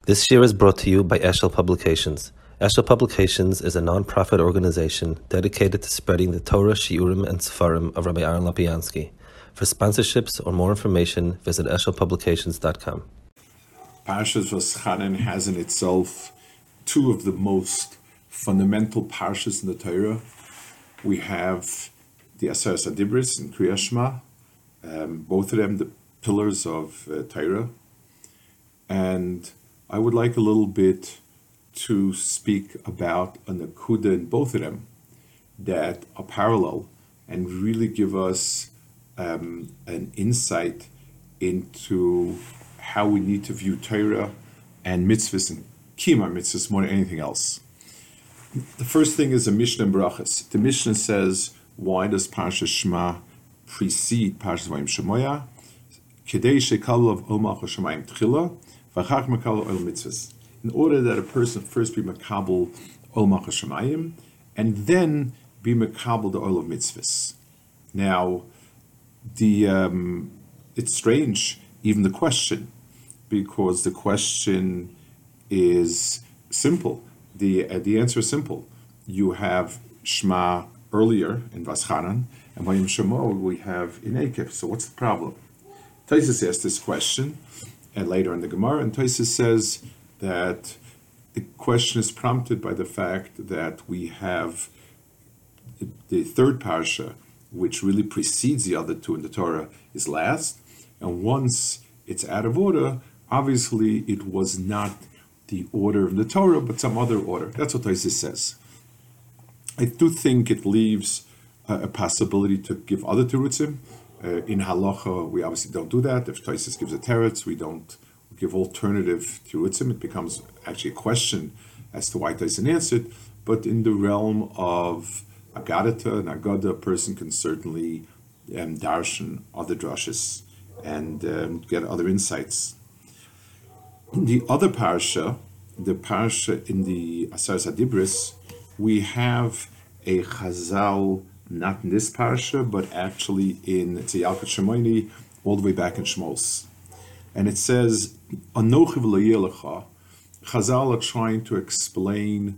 This year is brought to you by Eshel Publications. Eshel Publications is a non-profit organization dedicated to spreading the Torah, Shiurim, and Sefarim of Rabbi Aaron Lapiansky. For sponsorships or more information, visit eshelpublications.com. Parshas Voschanan has in itself two of the most fundamental parshas in the Torah. We have the Aseres HaDibros and Kriyas Shema, both of them the pillars of Torah. And I would like a little bit to speak about a nakuda in both of them that are parallel and really give us an insight into how we need to view Torah and mitzvahs and kiyum mitzvahs more than anything else. The first thing is a Mishnah in Brachas. The Mishnah says, why does Parshas Shema precede Parshas Vayim Shemoya? Kedei shekal of Olmach Shemayim Tchila, v'achach makal oil mitzvahs. In order that a person first be makabel Olmach Shemayim, and then be makabel the oil of mitzvahs. Now, it's strange, even the question, because the question is simple. The answer is simple. You have Shema earlier in Voschanan, and Vayim Shemo we have in Ekev. So what's the problem? Tosfos asked this question, and later in the Gemara, and Tosfos says that the question is prompted by the fact that we have the third parsha, which really precedes the other two in the Torah, is last, and once it's out of order, obviously it was not the order of the Torah, but some other order. That's what Tosfos says. I do think it leaves a possibility to give other terutzim. In halacha, we obviously don't do that. If Tosfos gives a teretz, we don't give alternative terutzim. It becomes actually a question as to why Tosfos answered. But in the realm of Agadata and Agada, a person can certainly darshan other drashas and get other insights. In the other parsha, the parsha in the Aseres HaDibros, we have a chazal, not in this parsha, but actually in Yalkut Shimoni, all the way back in Shmos. And it says, Anochi v'lo yelecha. Chazal are trying to explain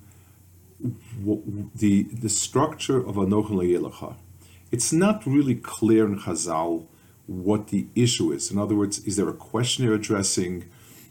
the structure of Anochi v'lo yelecha. It's not really clear in Chazal what the issue is. In other words, is there a question they're addressing?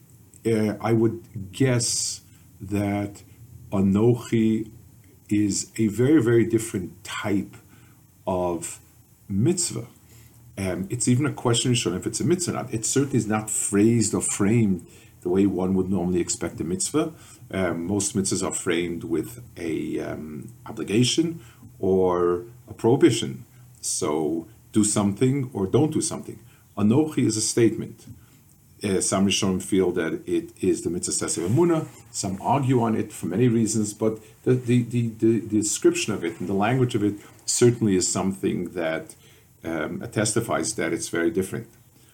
I would guess that Anochi is a very, very different type of mitzvah. It's even a question if it's a mitzvah or not. It certainly is not phrased or framed the way one would normally expect a mitzvah. Most mitzvahs are framed with a obligation or a prohibition. So do something or don't do something. Anochi is a statement. Some Rishonim feel that it is the mitzvah sesiv emunah. Some argue on it for many reasons, but the description of it and the language of it certainly is something that testifies that it's very different.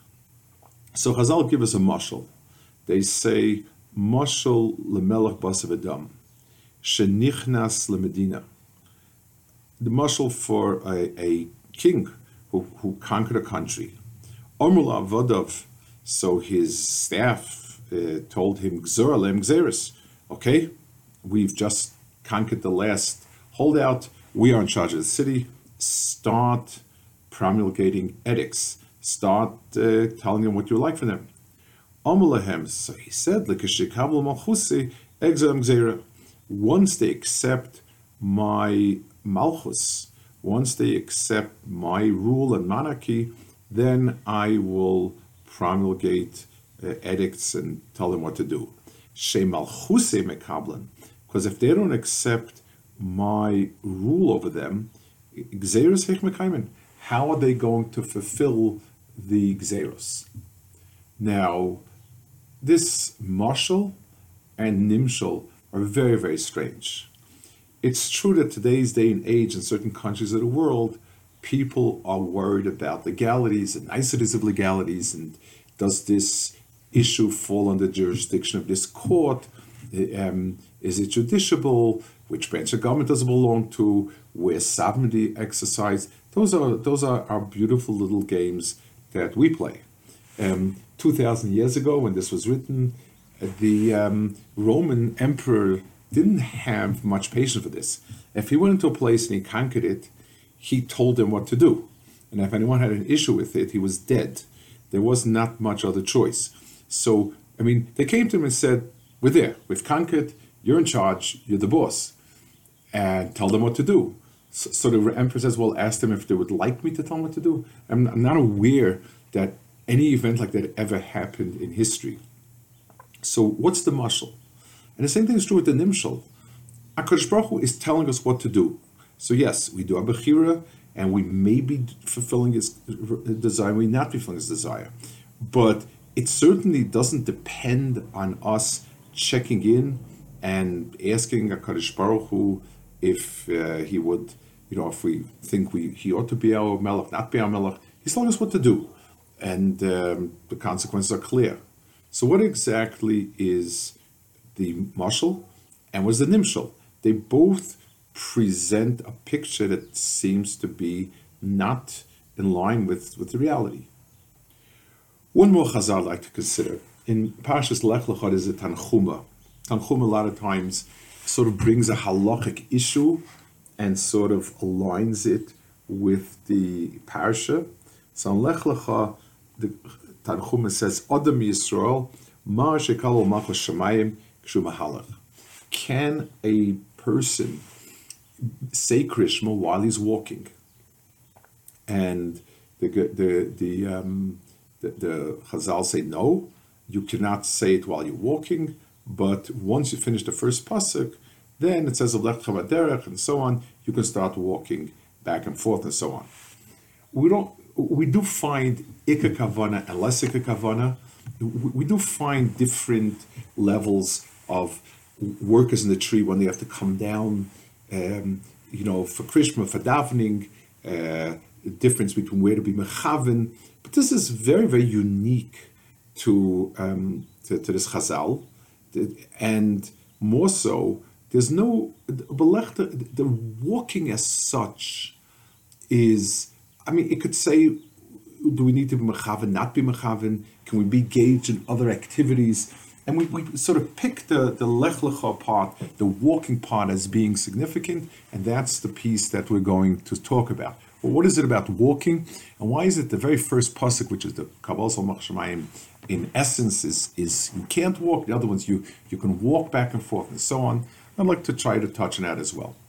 So Chazal give us a mashal. They say mashal lemelech basav adam shenichnas lemedina. The mashal for a king who conquered a country. Omrul avadav. So his staff told him, Gzor alem gzeres. Okay, we've just conquered the last holdout. We are in charge of the city. Start promulgating edicts. Start telling them what you like from them. Omulahem. So he said, L'keshikabel malchusi egzem gzera. Once they accept my malchus, once they accept my rule and monarchy, then I will promulgate edicts and tell them what to do. Shemalchuse mekablan, because if they don't accept my rule over them, gzeros hech mekaymen, how are they going to fulfill the gzeros? Now, this mashal and nimshal are very, very strange. It's true that today's day and age in certain countries of the world, people are worried about legalities and niceties of legalities, and does this issue fall under jurisdiction of this court? Is it judiciable? Which branch of government does it belong to? Where's sovereignty exercised? Those are our beautiful little games that we play. 2,000 years ago, when this was written, The Roman emperor didn't have much patience for this. If he went into a place and he conquered it, he told them what to do. And if anyone had an issue with it, he was dead. There was not much other choice. So, I mean, they came to him and said, we're there, we've conquered, you're in charge, you're the boss, and tell them what to do. So the emperor says, well, ask them if they would like me to tell them what to do. I'm not aware that any event like that ever happened in history. So what's the mashal? And the same thing is true with the nimshal. HaKadosh Baruch Hu is telling us what to do. So yes, we do a bechira, and we may be fulfilling his desire, we may not be fulfilling his desire. But it certainly doesn't depend on us checking in and asking HaKadosh Baruch Hu if he would, if we think he ought to be our melech, not be our melech. He's telling us what to do. And the consequences are clear. So what exactly is the mashal and what's the nimshal? They both present a picture that seems to be not in line with the reality. One more chazal I'd like to consider. In Parshas Lech Lecha is a Tanchuma. Tanchuma a lot of times sort of brings a halachic issue and sort of aligns it with the parsha. So in Lech Lecha, the Tanchuma says, Adam Yisrael, ma shekal malchus shamayim kshu mahalach. Can a person say Krishma while he's walking? And the Chazal say no, you cannot say it while you're walking, but once you finish the first pasuk, then it says Lech Lecha Derech and so on, you can start walking back and forth and so on. We do find Ikka Kavana and less Ikka Kavana. We do find different levels of workers in the tree when they have to come down, for Krishma, for davening, the difference between where to be mechaven. But this is very, very unique to this Chazal, and more so, there's no the walking as such is. I mean, it could say, do we need to be mechaven, not be mechaven? Can we be engaged in other activities? And we sort of pick the Lech Lecha part, the walking part, as being significant, and that's the piece that we're going to talk about. Well, what is it about walking, and why is it the very first pasuk, which is the Kabbalah Malchus Shamayim, in essence is you can't walk. The other ones you can walk back and forth and so on. I'd like to try to touch on that as well.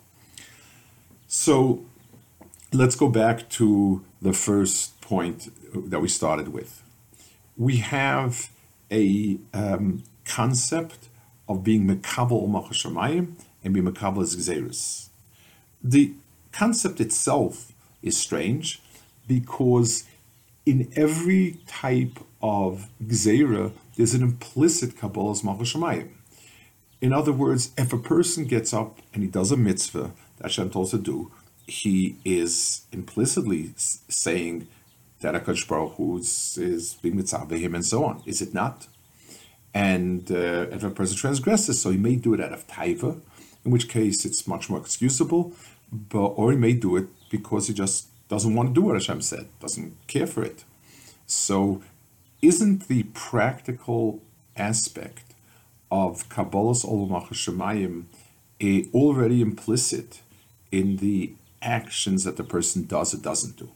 So let's go back to the first point that we started with. We have a concept of being mekabel malchus shamayim and being mekabel as gzeirus. The concept itself is strange because in every type of gzeira, there's an implicit kabbalah as malchus shamayim. In other words, if a person gets up and he does a mitzvah that Hashem told us to do, he is implicitly saying that HaKadosh Baruch Hu is being mitzvah him and so on. Is it not? And if a person transgresses, so he may do it out of taiva, in which case it's much more excusable, or he may do it because he just doesn't want to do what Hashem said, doesn't care for it. So isn't the practical aspect of Kabbalah's Olam Malchus Shamayim already implicit in the actions that the person does or doesn't do?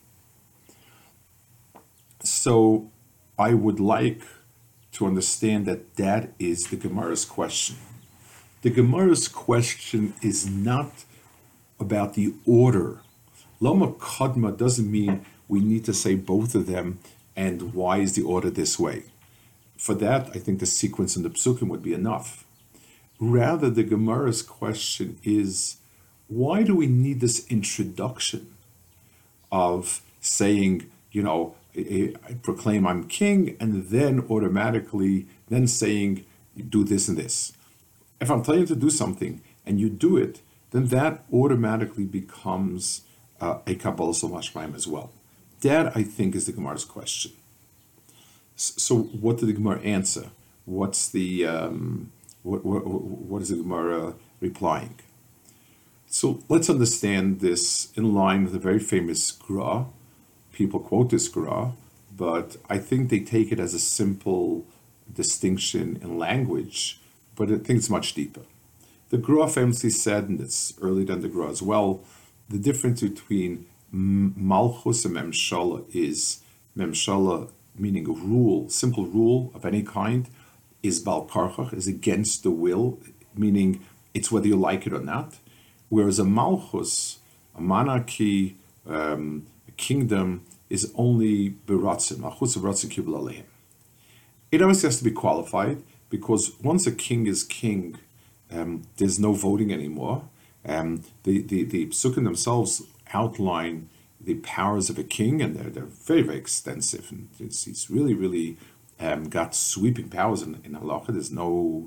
So I would like to understand that is the Gemara's question. The Gemara's question is not about the order. Lama Kadma doesn't mean we need to say both of them and why is the order this way. For that, I think the sequence in the Psukim would be enough. Rather, the Gemara's question is, why do we need this introduction of saying, I proclaim I'm king, and then automatically then saying, do this and this? If I'm telling you to do something and you do it, then that automatically becomes a Kabbalah Shemaim as well. That, I think, is the Gemara's question. So what did the Gemara answer? What's the what is the Gemara replying? So let's understand this in line with a very famous Gra. People quote this Gra, but I think they take it as a simple distinction in language, but I think it's much deeper. The Gra famously said, and it's earlier than the Gra as well, the difference between Malchus and Memshala is Memshala, meaning a rule, simple rule of any kind, is Bal Karchach, is against the will, meaning it's whether you like it or not. Whereas a Malchus, a monarchy, a kingdom, is only Beratzim, Malchus Beratzim Kibul Aleim. It obviously has to be qualified, because once a king is king, there's no voting anymore. The Psukim themselves outline the powers of a king, and they're very, very extensive. And he's really, really got sweeping powers in halacha. There's no,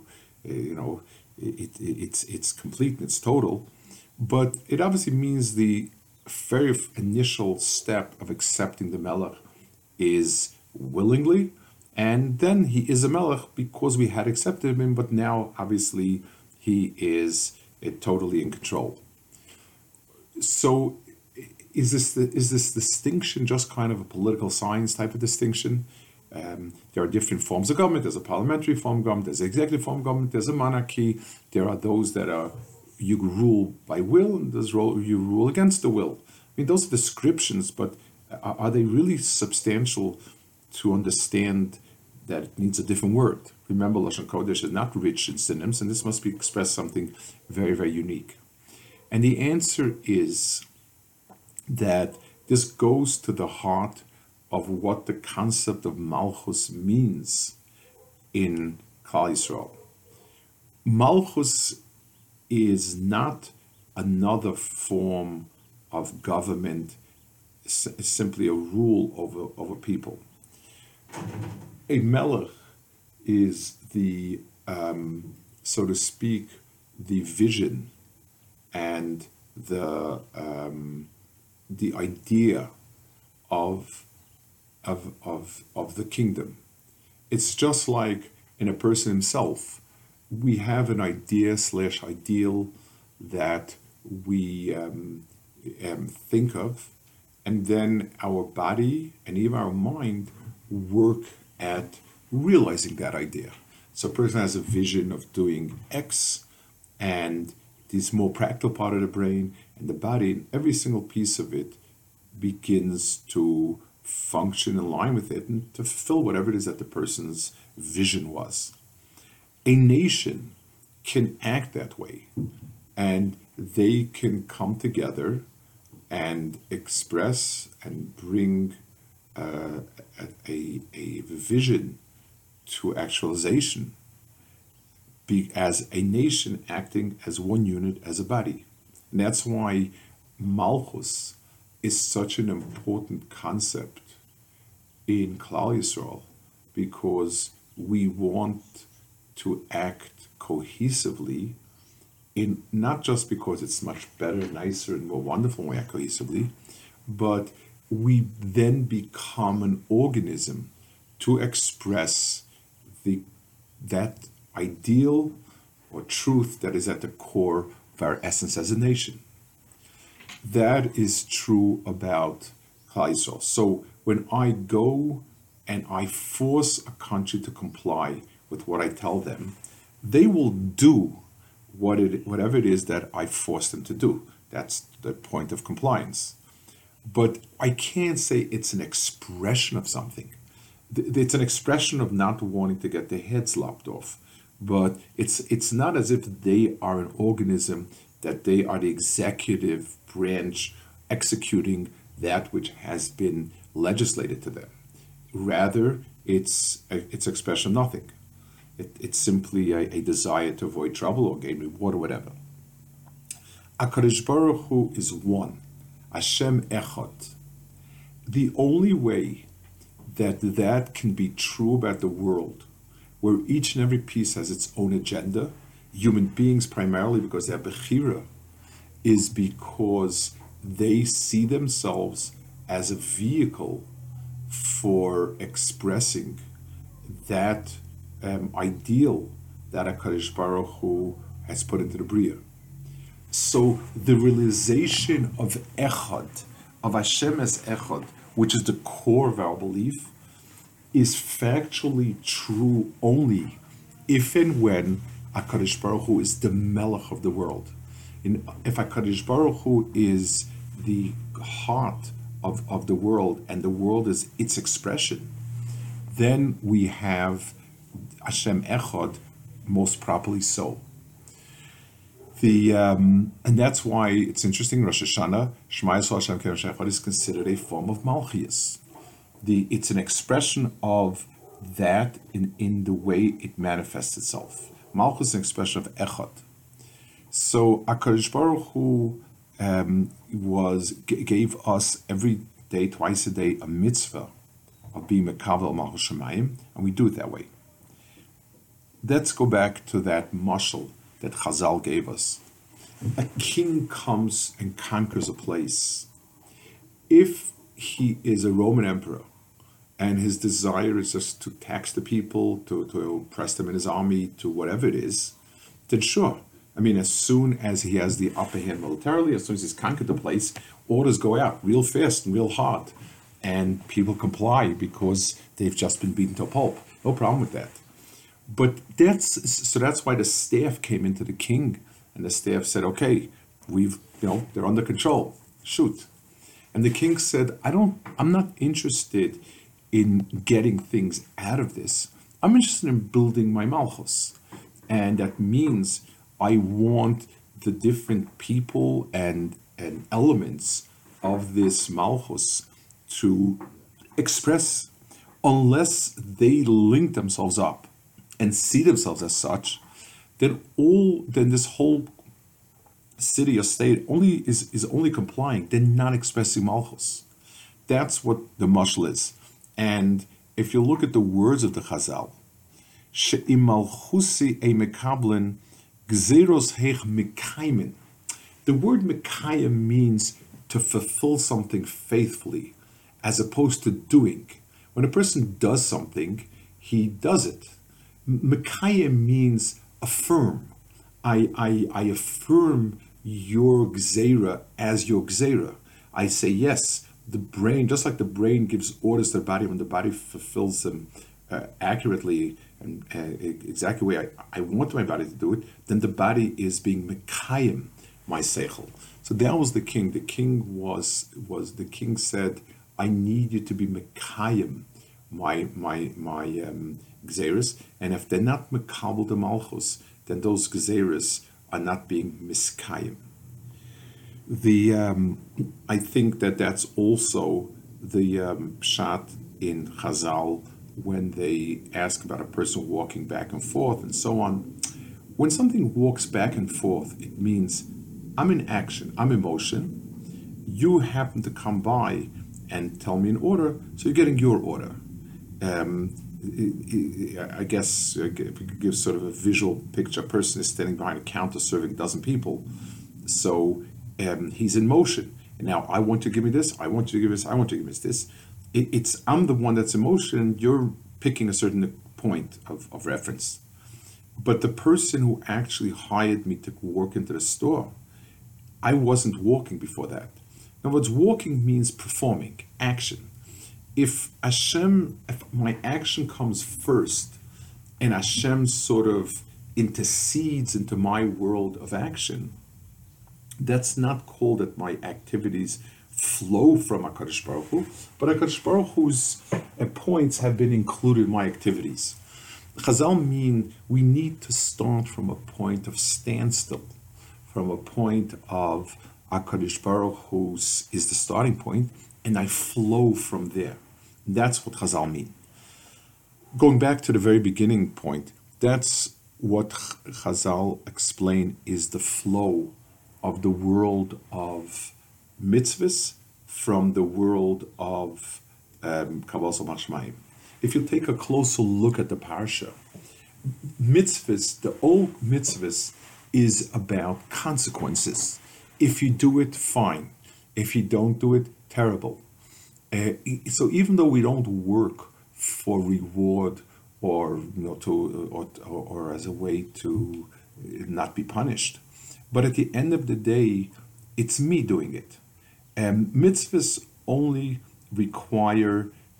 it's complete and it's total. But it obviously means the very initial step of accepting the melech is willingly, and then he is a melech because we had accepted him, but now obviously he is totally in control. So is this distinction just kind of a political science type of distinction? There are different forms of government. There's a parliamentary form of government, there's an executive form of government, there's a monarchy. There are those that are you rule by will, and there's you rule against the will. I mean, those are descriptions, but are they really substantial to understand that it needs a different word? Remember, Lashon Kodesh is not rich in synonyms, and this must be expressed something very, very unique. And the answer is that this goes to the heart of what the concept of Malchus means in Klal Yisrael. Malchus is not another form of government, simply a rule over people. A melech is the, so to speak, the vision and the idea of the kingdom. It's just like in a person himself. We have an idea/ideal that we think of, and then our body and even our mind work at realizing that idea. So a person has a vision of doing X, and this more practical part of the brain and the body, and every single piece of it begins to function in line with it and to fulfill whatever it is that the person's vision was. A nation can act that way, and they can come together and express and bring a vision to actualization, as a nation acting as one unit, as a body. And that's why Malchus is such an important concept in Klal Yisrael, because we want to act cohesively, in not just because it's much better, nicer, and more wonderful when we act cohesively, but we then become an organism to express that ideal or truth that is at the core of our essence as a nation. That is true about Klal Yisrael. So when I go and I force a country to comply with what I tell them, they will do whatever it is that I force them to do. That's the point of compliance. But I can't say it's an expression of something. It's an expression of not wanting to get their heads lopped off. But it's not as if they are an organism, that they are the executive branch executing that which has been legislated to them. Rather, it's expression of nothing. It's simply a desire to avoid trouble or gain reward or whatever. HaKadosh Baruch Hu is one. Hashem Echad. The only way that can be true about the world, where each and every piece has its own agenda, human beings primarily because they're Bechira, is because they see themselves as a vehicle for expressing that ideal that HaKadosh Baruch Hu has put into the Bria. So the realization of Echad, of Hashem as Echad, which is the core of our belief, is factually true only if and when HaKadosh Baruch Hu is the Melech of the world. If HaKadosh Baruch Hu is the heart of the world and the world is its expression, then we have Hashem Echad most properly so. And that's why it's interesting. Rosh Hashanah, Shema Yisrael Hashem Kedosh Echad is considered a form of Malchias. It's an expression of that in the way it manifests itself. Malchus is an expression of Echad. So HaKadosh Baruch Hu gave us every day, twice a day, a mitzvah of being Mekavel Malchus Shemayim, and we do it that way. Let's go back to that mashal that Chazal gave us. A king comes and conquers a place. If he is a Roman emperor and his desire is just to tax the people, to oppress them in his army, to whatever it is, then sure. I mean, as soon as he has the upper hand militarily, as soon as he's conquered the place, orders go out real fast and real hard. And people comply because they've just been beaten to a pulp. No problem with that. But that's why the staff came into the king, and the staff said, okay, they're under control. Shoot. And the king said, I'm not interested in getting things out of this. I'm interested in building my malchus. And that means I want the different people and elements of this malchus to express, unless they link themselves up and see themselves as such, then this whole city or state is only complying. They're not expressing malchus. That's what the mashal is. And if you look at the words of the Chazal, she'im malchusi e mekablen gzeros heich mekaymen. The word mekayim means to fulfill something faithfully, as opposed to doing. When a person does something, he does it. Mekayim means affirm. I affirm your gzeira as your gzeira. I say yes. The brain, just like the brain gives orders to the body, when the body fulfills them accurately and exactly the way I want my body to do it, then the body is being mekayim my seichel. So that was the king. The king the king said, I need you to be mekayim my gzeres, and if they're not mekabel the malchus, then those gzeres are not being miskayim. I think that's also the pshat in Chazal when they ask about a person walking back and forth and so on. When something walks back and forth, it means I'm in action, I'm in motion. You happen to come by and tell me an order, so you're getting your order. I guess if we could give sort of a visual picture, a person is standing behind a counter serving a dozen people. So he's in motion. And now I want you to give me this, I want you to give me this, I want you to give me this. I'm the one that's in motion, you're picking a certain point of reference. But the person who actually hired me to walk into the store, I wasn't walking before that. In other words, walking means performing, action. If my action comes first and Hashem sort of intercedes into my world of action, that's not called that my activities flow from HaKadosh Baruch Hu, but HaKadosh Baruch Hu's points have been included in my activities. Chazal mean we need to start from a point of standstill, from a point of HaKadosh Baruch Hu is the starting point, and I flow from there. That's what Chazal mean. Going back to the very beginning point, that's what Chazal explain is the flow of the world of mitzvahs from the world of Kabbalah Shemaim. If you take a closer look at the parsha, mitzvahs, the old mitzvahs is about consequences. If you do it, fine. If you don't do it, terrible. So even though we don't work for reward or or as a way to not be punished, but at the end of the day, it's me doing it. Mitzvahs only require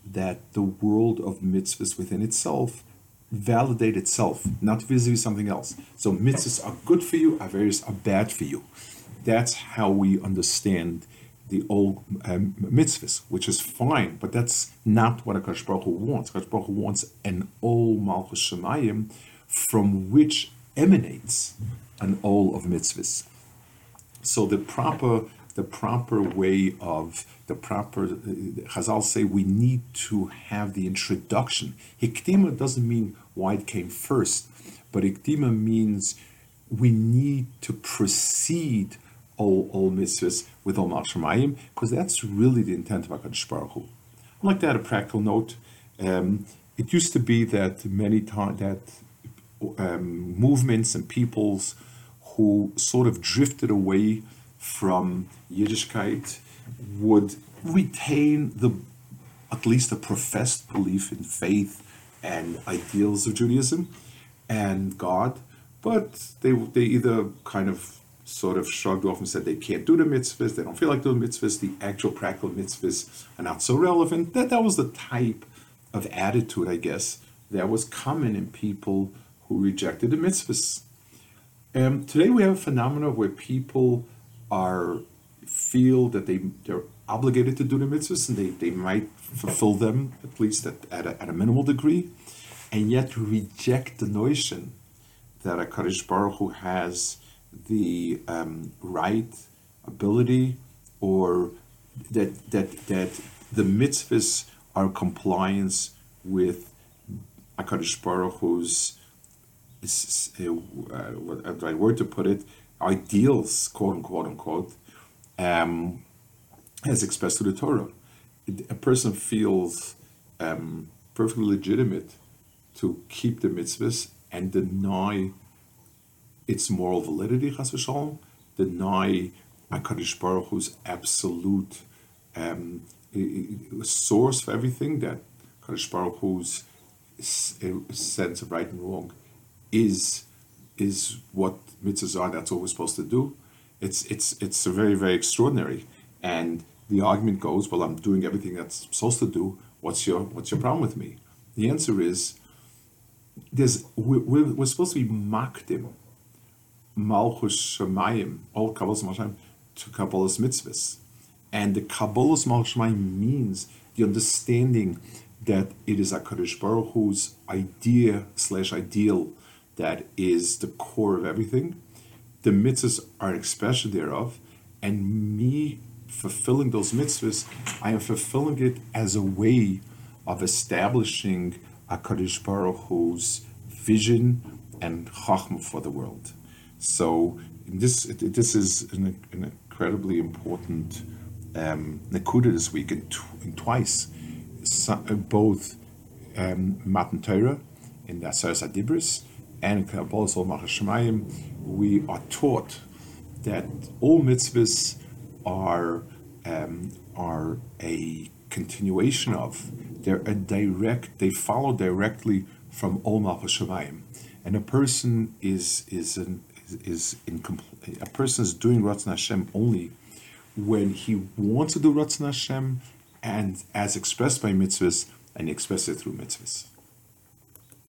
that the world of mitzvahs within itself validate itself, not vis-a-vis something else. So mitzvahs are good for you, averos are bad for you. That's how we understand the old mitzvahs, which is fine, but that's not what HaKadosh Baruch Hu wants. HaKadosh Baruch Hu wants an Ol Malchus Shemayim from which emanates an Ol of mitzvahs. So the proper way of Chazal say we need to have the introduction. Hikdima doesn't mean why it came first, but Hikdima means we need to precede all mitzvahs with all Shemayim, because that's really the intent of HaKadosh Baruch Hu. I'd like to add a practical note. It used to be that many times that movements and peoples who sort of drifted away from Yiddishkeit would retain at least a professed belief in faith and ideals of Judaism and God, but they either kind of sort of shrugged off and said they can't do the mitzvahs, they don't feel like doing mitzvahs, the actual practical mitzvahs are not so relevant. That was the type of attitude, I guess, that was common in people who rejected the mitzvahs. Today we have a phenomenon where people feel that they're obligated to do the mitzvahs, and they might fulfill them, at least at a minimal degree, and yet reject the notion that HaKadosh Baruch Hu has the right, ability, or that the mitzvahs are in compliance with HaKadosh Baruch Hu's, what the right word to put it, ideals, quote unquote, as expressed through the Torah. A person feels perfectly legitimate to keep the mitzvahs and deny its moral validity, chas v'shalom, deny HaKadosh Baruch Hu's absolute source for everything, that HaKadosh Baruch Hu's sense of right and wrong is what mitzvahs are. That's what we're supposed to do. It's a very, very extraordinary. And the argument goes, well, I'm doing everything that's supposed to do. What's your problem with me? The answer is, we're supposed to be makdim Malchus Shemayim, all Kabbalas Malchus to Kabbalas mitzvahs. And the Kabbalas Malchus Shemayim means the understanding that it is HaKadosh Baruch Hu's idea/ideal that is the core of everything. The mitzvahs are an expression thereof, and me fulfilling those mitzvahs, I am fulfilling it as a way of establishing HaKadosh Baruch Hu's vision and chachma for the world. So this is an incredibly important nekuda this week, and twice, both Matan Torah in the Aseres HaDibros and in Kabbalas Ol Malchus Shemayim, we are taught that all mitzvahs are a continuation of, they follow directly from Ol Malchus Shemayim, and a person is doing Ratzon Hashem only when he wants to do Ratzon Hashem, and as expressed by mitzvahs, and he expresses it through mitzvahs.